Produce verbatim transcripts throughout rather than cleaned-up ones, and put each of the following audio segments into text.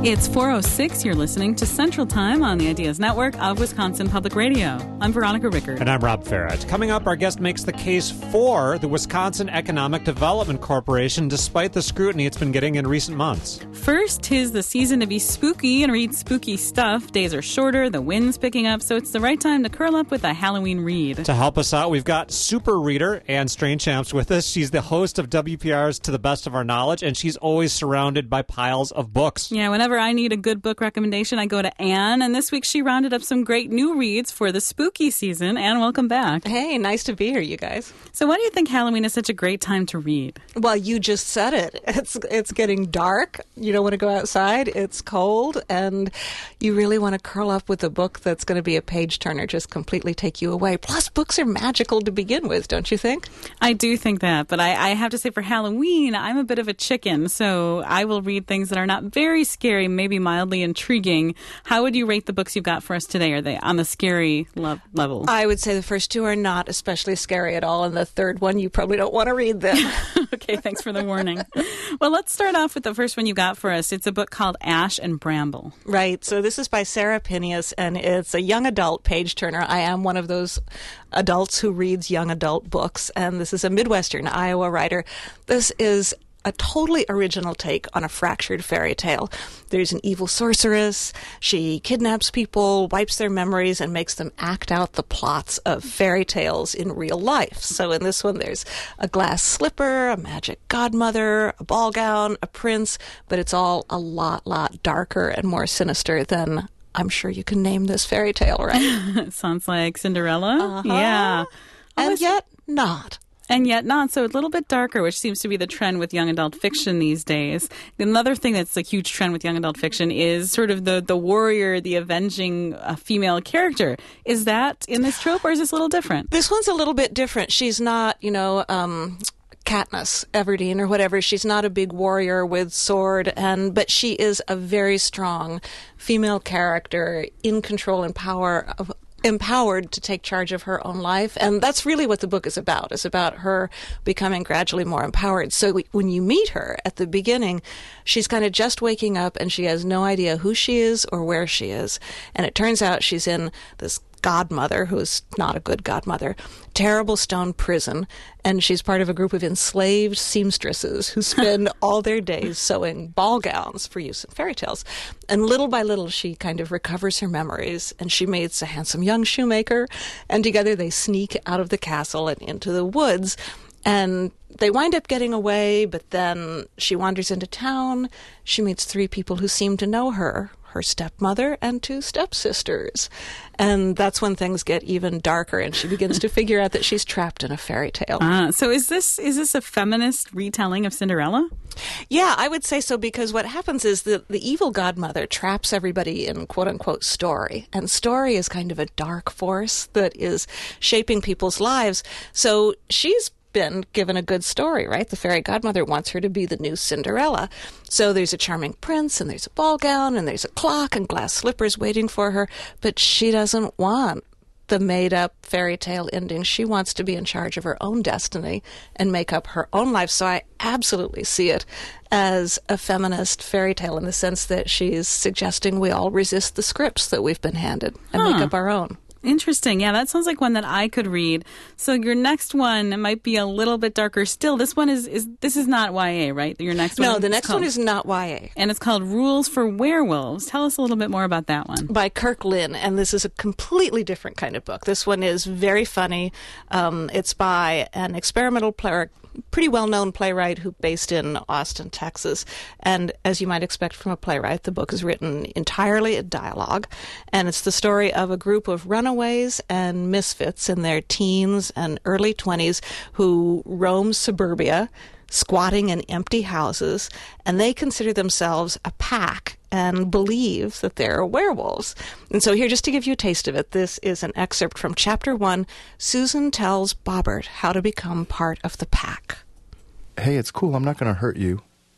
It's four oh six. You're listening to Central Time on the Ideas Network of Wisconsin Public Radio. I'm Veronica Rickard. And I'm Rob Farrett. Coming up, our guest makes the case for the Wisconsin Economic Development Corporation, despite the scrutiny it's been getting in recent months. First, 'tis the season to be spooky and read spooky stuff. Days are shorter, the wind's picking up, so it's the right time to curl up with a Halloween read. To help us out, we've got super reader Anne Strainchamps with us. She's the host of W P R's To the Best of Our Knowledge, and she's always surrounded by piles of books. Yeah, whenever I need a good book recommendation, I go to Anne, and this week she rounded up some great new reads for the spooky season. Anne, welcome back. Hey, nice to be here, you guys. So why do you think Halloween is such a great time to read? Well, you just said it. It's it's getting dark. You don't want to go outside. It's cold, and you really want to curl up with a book that's going to be a page-turner, just completely take you away. Plus, books are magical to begin with, don't you think? I do think that, but I, I have to say for Halloween, I'm a bit of a chicken, so I will read things that are not very scary, maybe mildly intriguing. How would you rate the books you've got for us today? Are they on the scary lo- level? I would say the first two are not especially scary at all, and the third one, you probably don't want to read them. Okay, thanks for the warning. Well, let's start off with the first one you got for us. It's a book called Ash and Bramble. Right. So this is by Sarah Phineas, and it's a young adult page-turner. I am one of those adults who reads young adult books, and this is a Midwestern Iowa writer. This is a totally original take on a fractured fairy tale. There's an evil sorceress. She kidnaps people, wipes their memories, and makes them act out the plots of fairy tales in real life. So in this one, there's a glass slipper, a magic godmother, a ball gown, a prince, but it's all a lot, lot darker and more sinister than I'm sure you can name this fairy tale, right? Sounds like Cinderella. Uh-huh. Yeah. And Oh, yet not. And yet not. So a little bit darker, which seems to be the trend with young adult fiction these days. Another thing that's a huge trend with young adult fiction is sort of the, the warrior, the avenging uh, female character. Is that in this trope, or is this a little different? This one's a little bit different. She's not, you know, um, Katniss Everdeen or whatever. She's not a big warrior with sword, and but she is a very strong female character in control and power of empowered to take charge of her own life. And that's really what the book is about. It's about her becoming gradually more empowered. So we, when you meet her at the beginning, she's kind of just waking up and she has no idea who she is or where she is. And it turns out she's in this godmother, who's not a good godmother, terrible stone prison, and she's part of a group of enslaved seamstresses who spend all their days sewing ball gowns for use in fairy tales. And little by little, she kind of recovers her memories, and she meets a handsome young shoemaker, and together they sneak out of the castle and into the woods. And they wind up getting away, but then she wanders into town. She meets three people who seem to know her, her stepmother and two stepsisters. And that's when things get even darker, and she begins to figure out that she's trapped in a fairy tale. Uh, so is this is this a feminist retelling of Cinderella? Yeah, I would say so, because what happens is that the evil godmother traps everybody in quote-unquote story. And story is kind of a dark force that is shaping people's lives. So she's been given a good story, right? The fairy godmother wants her to be the new Cinderella. So there's a charming prince, and there's a ball gown, and there's a clock and glass slippers waiting for her, but she doesn't want the made-up fairy tale ending. She wants to be in charge of her own destiny and make up her own life. So I absolutely see it as a feminist fairy tale in the sense that she's suggesting we all resist the scripts that we've been handed and Huh. make up our own. Interesting. Yeah, that sounds like one that I could read. So your next one might be a little bit darker still. This one is, is this is not Y A, right? Your next one? No, the is next called, one is not Y A. And it's called Rules for Werewolves. Tell us a little bit more about that one. By Kirk Lynn, and this is a completely different kind of book. This one is very funny. Um, it's by an experimental player, pretty well-known playwright who based in Austin, Texas. And as you might expect from a playwright, the book is written entirely in dialogue. And it's the story of a group of runaways and misfits in their teens and early twenties who roam suburbia, squatting in empty houses, and they consider themselves a pack and believe that they're werewolves. And so here, just to give you a taste of it, this is an excerpt from Chapter one. Susan tells Bobbert how to become part of the pack. Hey, it's cool. I'm not going to hurt you.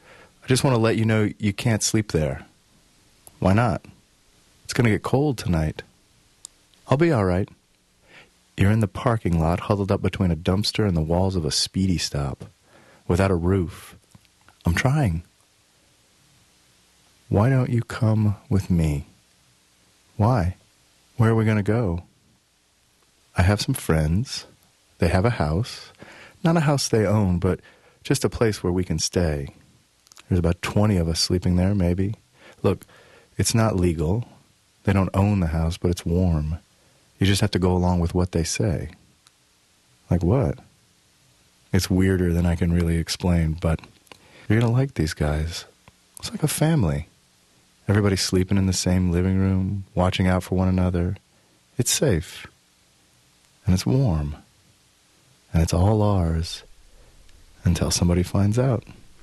I just want to let you know you can't sleep there. Why not? It's going to get cold tonight. I'll be all right. You're in the parking lot, huddled up between a dumpster and the walls of a speedy stop, without a roof. I'm trying. Why don't you come with me? Why? Where are we going to go? I have some friends. They have a house. Not a house they own, but just a place where we can stay. There's about twenty of us sleeping there, maybe. Look, it's not legal. They don't own the house, but it's warm. You just have to go along with what they say. Like what? It's weirder than I can really explain, but you're going to like these guys. It's like a family. Everybody's sleeping in the same living room, watching out for one another. It's safe. And it's warm. And it's all ours until somebody finds out.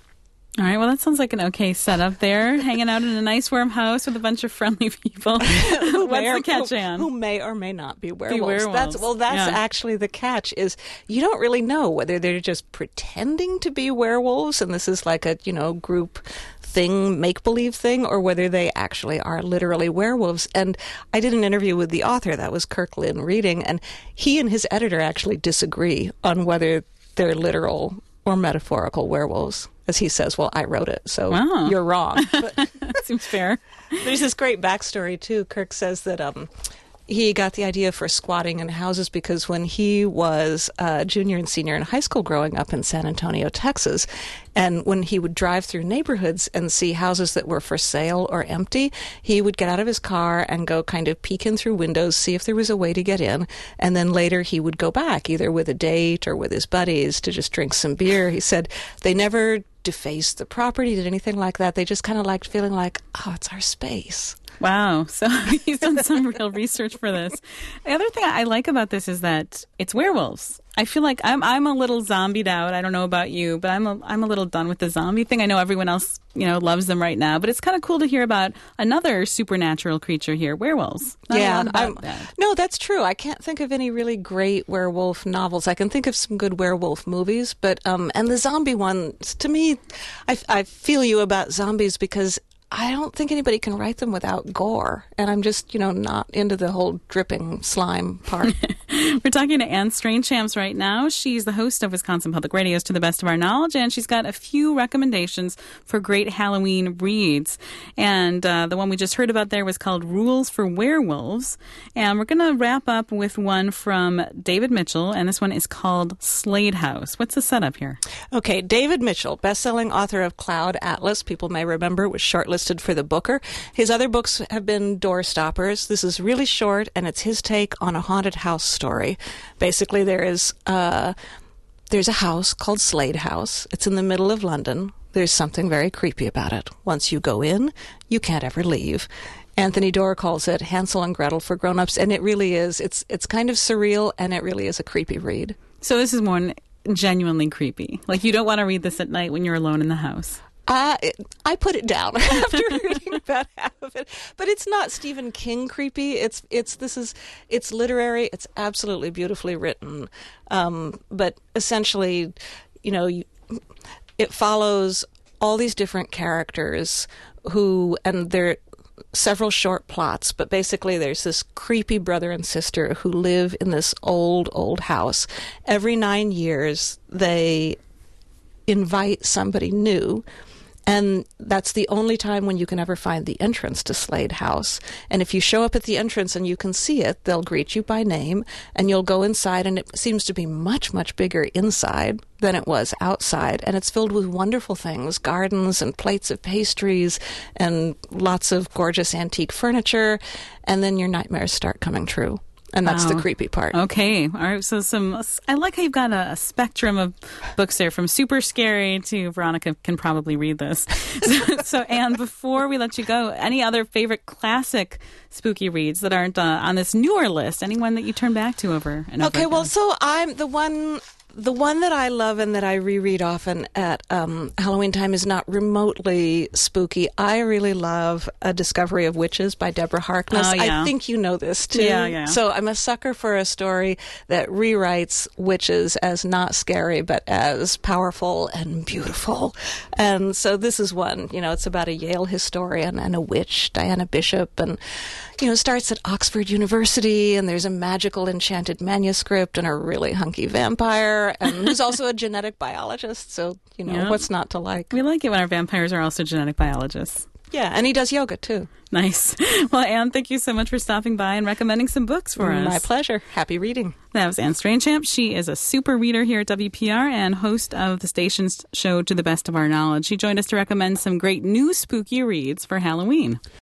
All right, well, that sounds like an okay setup there. Hanging out in a nice warm house with a bunch of friendly people. who What's may or, the catch, who, Anne? who may or may not be werewolves. Be werewolves. That's, well, that's Yeah. actually the catch, is you don't really know whether they're just pretending to be werewolves, and this is like a, you know, group thing, make-believe thing, or whether they actually are literally werewolves. And I did an interview with the author, that was Kirk Lynn Reading, and he and his editor actually disagree on whether they're literal or metaphorical werewolves. As he says, well, I wrote it, so Wow. you're wrong. But Seems fair. there's this great backstory, too. Kirk says that um, he got the idea for squatting in houses because when he was a junior and senior in high school growing up in San Antonio, Texas, and when he would drive through neighborhoods and see houses that were for sale or empty, he would get out of his car and go kind of peek in through windows, see if there was a way to get in, and then later he would go back, either with a date or with his buddies, to just drink some beer. He said they never defaced the property, did anything like that. They just kind of liked feeling like, oh, it's our space. Wow. So he's done some real research for this. The other thing I like about this is that it's werewolves. I feel like I'm I'm a little zombied out. I don't know about you, but I'm a, I'm a little done with the zombie thing. I know everyone else, you know, loves them right now, but it's kind of cool to hear about another supernatural creature here, werewolves. Not a yeah, lot about I'm- that. no, that's true. I can't think of any really great werewolf novels. I can think of some good werewolf movies, but um, and the zombie ones, to me, I, I feel you about zombies because I don't think anybody can write them without gore, and I'm just, you know, not into the whole dripping slime part. We're talking to Anne Strainchamps right now. She's the host of Wisconsin Public Radio's To the Best of Our Knowledge, and she's got a few recommendations for great Halloween reads. And uh, the one we just heard about there was called Rules for Werewolves. And we're going to wrap up with one from David Mitchell, and this one is called Slade House. What's the setup here? Okay, David Mitchell, best-selling author of Cloud Atlas, people may remember, was shortlisted for the Booker. His other books have been door stoppers. This is really short, and it's his take on a haunted house story. Basically, there is uh, there's a house called Slade House. It's in the middle of London. There's something very creepy about it. Once you go in, you can't ever leave. Anthony Doerr calls it Hansel and Gretel for grown-ups, and it really is. It's it's kind of surreal, and it really is a creepy read. So this is more genuinely creepy. Like, you don't want to read this at night when you're alone in the house. Uh, it, I put it down after reading about half of it, but it's not Stephen King creepy. It's it's this is it's literary. It's absolutely beautifully written, um, but essentially, you know, you, it follows all these different characters who, and they're several short plots, but basically there's this creepy brother and sister who live in this old old house. Every nine years, they invite somebody new. And that's the only time when you can ever find the entrance to Slade House. And if you show up at the entrance and you can see it, they'll greet you by name, and you'll go inside, and it seems to be much, much bigger inside than it was outside. And it's filled with wonderful things, gardens and plates of pastries and lots of gorgeous antique furniture. And then your nightmares start coming true. And that's Wow. the creepy part. Okay. All right. So some, I like how you've got a, a spectrum of books there, from super scary to Veronica can probably read this. So, so Anne, before we let you go, any other favorite classic spooky reads that aren't uh, on this newer list? Anyone that you turn back to over and over Okay, well, again? so I'm the one. The one that I love and that I reread often at um, Halloween time is not remotely spooky. I really love A Discovery of Witches by Deborah Harkness. Oh, yeah. I think you know this, too. Yeah, yeah. So I'm a sucker for a story that rewrites witches as not scary, but as powerful and beautiful. And so this is one. You know, it's about a Yale historian and a witch, Diana Bishop, and, you know, it starts at Oxford University, and there's a magical enchanted manuscript and a really hunky vampire, and who's also a genetic biologist. So, you know, Yeah. what's not to like? We like it when our vampires are also genetic biologists. Yeah, and he does yoga, too. Nice. Well, Anne, thank you so much for stopping by and recommending some books for us. My pleasure. Happy reading. That was Anne Strainchamp. She is a super reader here at W P R and host of the station's show To the Best of Our Knowledge. She joined us to recommend some great new spooky reads for Halloween.